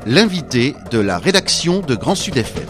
l'invité de la rédaction de Grand Sud FM.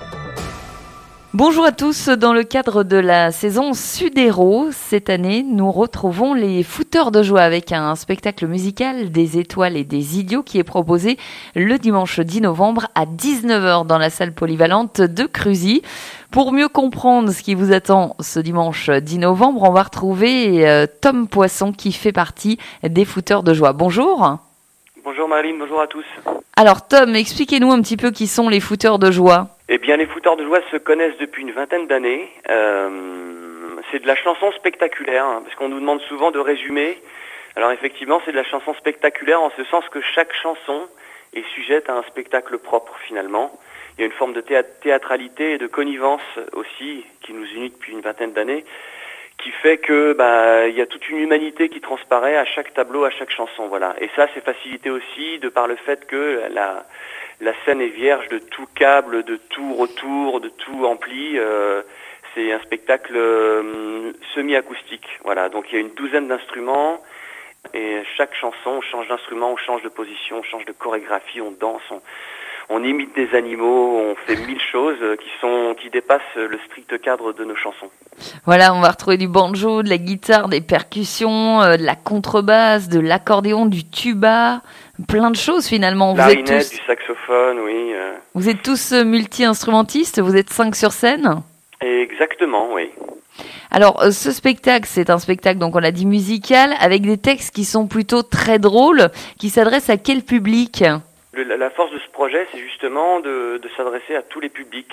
Bonjour à tous, dans le cadre de la saison Sud-Héros, cette année, nous retrouvons les Fouteurs de joie avec un spectacle musical des étoiles et des idiots qui est proposé le dimanche 10 novembre à 19h dans la salle polyvalente de Cruzy. Pour mieux comprendre ce qui vous attend ce dimanche 10 novembre, on va retrouver Tom Poisson qui fait partie des Fouteurs de joie. Bonjour. Bonjour Marilyn, bonjour à tous. Alors Tom, expliquez-nous un petit peu qui sont les Fouteurs de joie. Eh bien, les Fouteurs de joie se connaissent depuis une vingtaine d'années. C'est de la chanson spectaculaire, parce qu'on nous demande souvent de résumer. Alors effectivement, c'est de la chanson spectaculaire en ce sens que chaque chanson est sujette à un spectacle propre finalement. Il y a une forme de théâtralité et de connivence aussi qui nous unit depuis une vingtaine d'années, qui fait que il y a toute une humanité qui transparaît à chaque tableau, à chaque chanson, voilà. Et ça, c'est facilité aussi de par le fait que la scène est vierge de tout câble, de tout retour, de tout ampli. C'est un spectacle semi-acoustique, voilà. Donc il y a une douzaine d'instruments et chaque chanson, on change d'instrument, on change de position, on change de chorégraphie, on danse, on imite des animaux, on fait mille choses qui dépassent le strict cadre de nos chansons. Voilà, on va retrouver du banjo, de la guitare, des percussions, de la contrebasse, de l'accordéon, du tuba, plein de choses finalement. Clarinette, du saxophone, oui. Vous êtes tous multi-instrumentistes, vous êtes 5 sur scène ? Exactement, oui. Alors, ce spectacle, c'est un spectacle, donc on l'a dit musical, avec des textes qui sont plutôt très drôles, qui s'adressent à quel public ? La force de ce projet, c'est justement de s'adresser à tous les publics.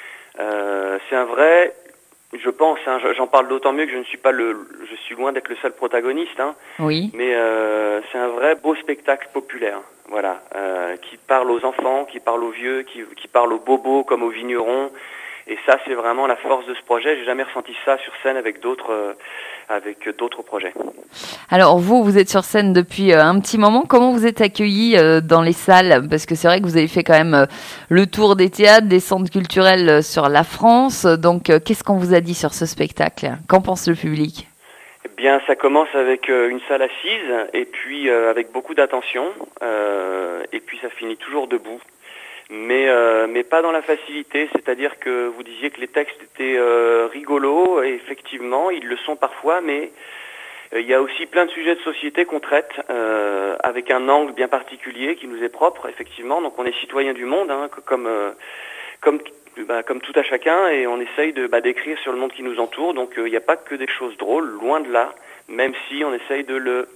C'est un vrai, je pense, j'en parle d'autant mieux que je suis loin d'être le seul protagoniste, Oui. Mais c'est un vrai beau spectacle populaire, voilà, qui parle aux enfants, qui parle aux vieux, qui parle aux bobos comme aux vignerons. Et ça, c'est vraiment la force de ce projet. J'ai jamais ressenti ça sur scène avec d'autres projets. Alors vous êtes sur scène depuis un petit moment. Comment vous êtes accueillis dans les salles ? Parce que c'est vrai que vous avez fait quand même le tour des théâtres, des centres culturels sur la France. Donc qu'est-ce qu'on vous a dit sur ce spectacle ? Qu'en pense le public ? Eh bien, ça commence avec une salle assise et puis avec beaucoup d'attention. Et puis ça finit toujours debout. Mais pas dans la facilité, c'est-à-dire que vous disiez que les textes étaient rigolos, et effectivement, ils le sont parfois, mais il y a aussi plein de sujets de société qu'on traite avec un angle bien particulier qui nous est propre, effectivement. Donc on est citoyen du monde, comme tout à chacun, et on essaye d'écrire sur le monde qui nous entoure. Donc il n'y a pas que des choses drôles, loin de là, même si on essaye de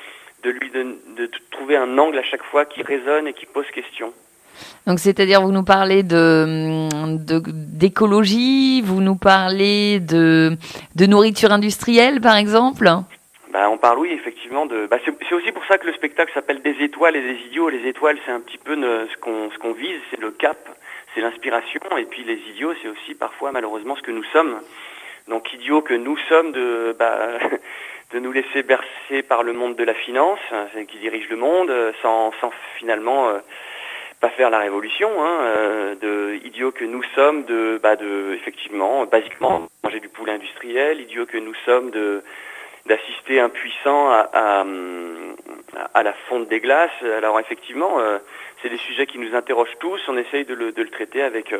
trouver un angle à chaque fois qui résonne et qui pose question. Donc c'est-à-dire vous nous parlez d'écologie, vous nous parlez de nourriture industrielle par exemple ? On parle, oui, effectivement, c'est aussi pour ça que le spectacle s'appelle Des étoiles et des idiots. Les étoiles, c'est un petit peu ce qu'on vise, c'est le cap, c'est l'inspiration, et puis les idiots, c'est aussi parfois malheureusement ce que nous sommes. Donc idiots que nous sommes de nous laisser bercer par le monde de la finance, qui dirige le monde, sans finalement pas faire la révolution, de idiots que nous sommes effectivement, basiquement, manger du poulet industriel, idiots que nous sommes d'assister impuissants à la fonte des glaces. Alors effectivement, c'est des sujets qui nous interrogent tous, on essaye de le traiter avec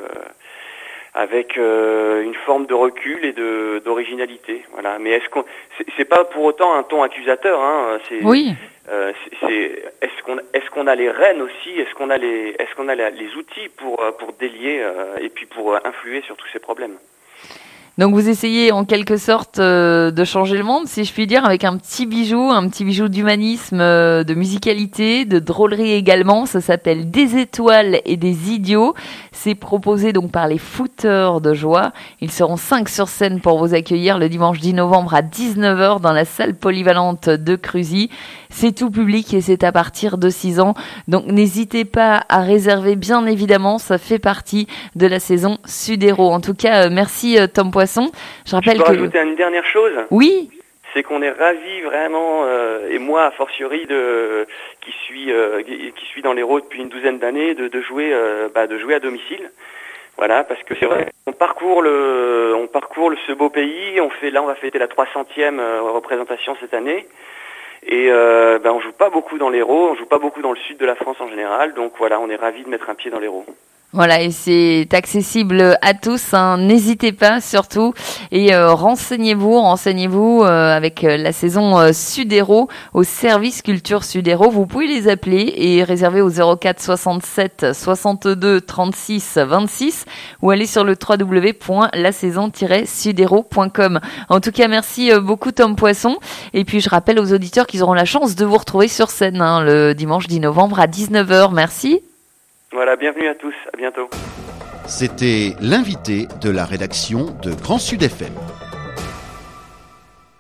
une forme de recul et d'originalité, voilà. Mais c'est pas pour autant un ton accusateur, Oui. Est-ce qu'on a les rênes aussi, est-ce qu'on a les outils pour délier et puis pour influer sur tous ces problèmes. Donc vous essayez en quelque sorte de changer le monde, si je puis dire, avec un petit bijou d'humanisme, de musicalité, de drôlerie également. Ça s'appelle Des étoiles et des idiots. C'est proposé donc par les Fouteurs de joie. Ils seront 5 sur scène pour vous accueillir le dimanche 10 novembre à 19h dans la salle polyvalente de Cruzy. C'est tout public et c'est à partir de 6 ans. Donc n'hésitez pas à réserver, bien évidemment. Ça fait partie de la saison Sud-Héros. En tout cas, merci Tom Poisson. Je peux rajouter une dernière chose ? Oui. C'est qu'on est ravis vraiment, et moi a fortiori qui suis dans l'Hérault depuis une douzaine d'années, de jouer à domicile. Voilà, parce que c'est vrai, on parcourt ce beau pays. On va fêter la 300e représentation cette année. Et on joue pas beaucoup dans l'Hérault, on joue pas beaucoup dans le sud de la France en général, donc voilà, on est ravis de mettre un pied dans l'Hérault. Voilà, et c'est accessible à tous, hein. N'hésitez pas surtout et renseignez-vous avec la saison Sud-Hérault au service culture Sud-Hérault. Vous pouvez les appeler et réserver au 04 67 62 36 26 ou aller sur le www.lasaison-sudhérault.com. En tout cas, merci beaucoup Tom Poisson. Et puis je rappelle aux auditeurs qu'ils auront la chance de vous retrouver sur scène le dimanche 10 novembre à 19h. Merci. Voilà, bienvenue à tous, à bientôt. C'était l'invité de la rédaction de Grand Sud FM.